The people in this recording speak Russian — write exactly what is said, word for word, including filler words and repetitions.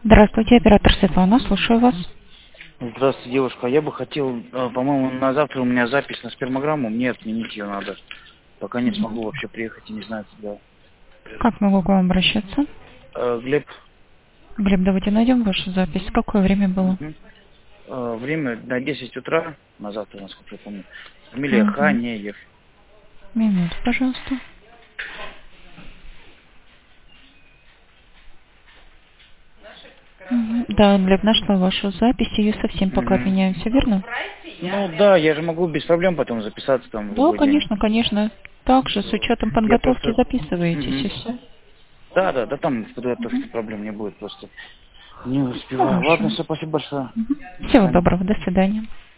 Здравствуйте, оператор Светлана, слушаю вас. Здравствуйте, девушка. Я бы хотел, э, по-моему, на завтра у меня запись на спермограмму, мне отменить ее надо. Пока не смогу вообще приехать и не знаю, куда. Как могу к вам обращаться? Э, Глеб, Глеб, давайте найдем вашу запись. Какое время было? мгм. Э, время на десять утра, на завтра, насколько я помню. Фамилия Угу. Ханеев. Минуту, пожалуйста. Мгм. Да, Глеб, нашла вашу запись, ее совсем пока Мгм. отменяем, все верно? Ну да, я же могу без проблем потом записаться там в Да, любой день. конечно, конечно. Также с учетом Я подготовки просто... записываетесь и Мгм. все. Да, да, да, там в подготовке проблем не будет, просто не успеваю. Хорошо. Ладно, все, спасибо большое. Мгм. До Всего свидания. доброго, до свидания.